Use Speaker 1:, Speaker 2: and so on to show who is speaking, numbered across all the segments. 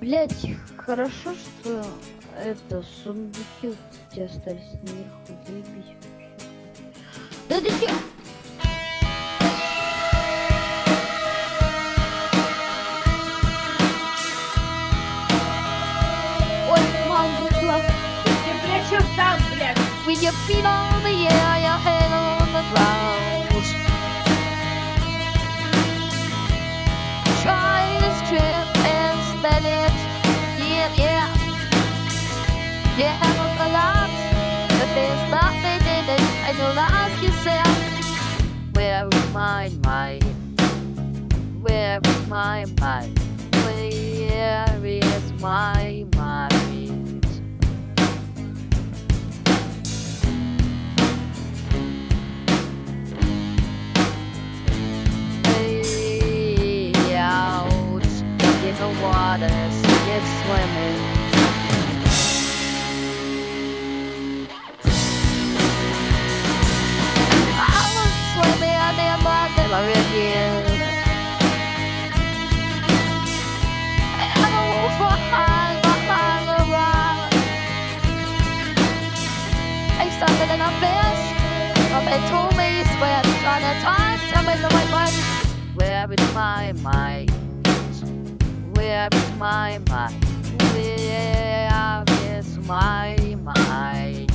Speaker 1: Блять, хорошо, что это сундуки вот эти остались наверху. Заебись вообще. Да ты че? Ой, мама пришла.
Speaker 2: Ты причем там, блядь?
Speaker 1: With your feet on the air, your head on the ground. Try this trip and spell it. Yeah, yeah. You have a lot, but there's nothing in it. And you'll ask yourself, where is my mind? Where is my mind? Where is my mind? Way out in the waters, it's swimming. I was swimming in the never again. And I was behind the rock. I started in a fish. They told me sweat on the time. Tell me the right one. Where is my mind? Where is my mind? Where is my mind?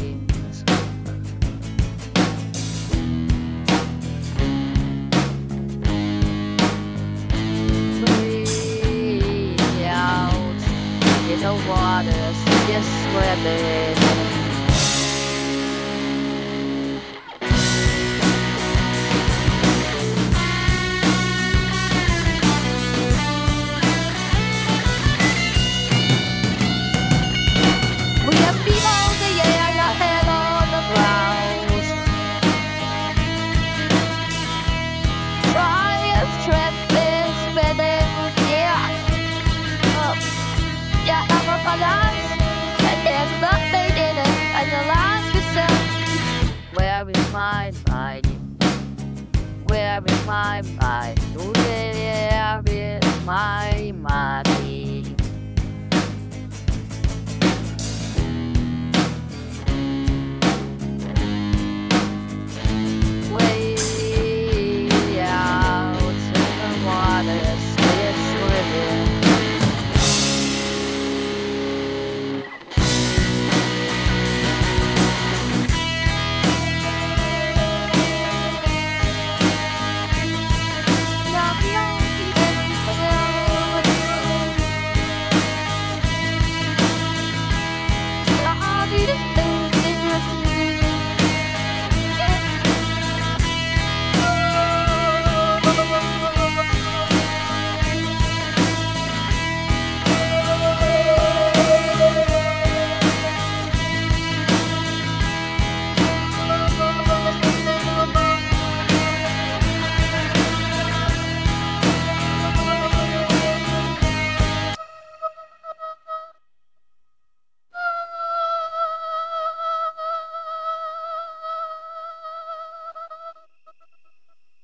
Speaker 1: Way out in the waters, just swimming. We have feet on the air, your head on the ground. Try and strip this spinning, yeah. You have a balance, and there's nothing in it. And you'll ask yourself, where is my mind? Where is my mind? Where is my mind?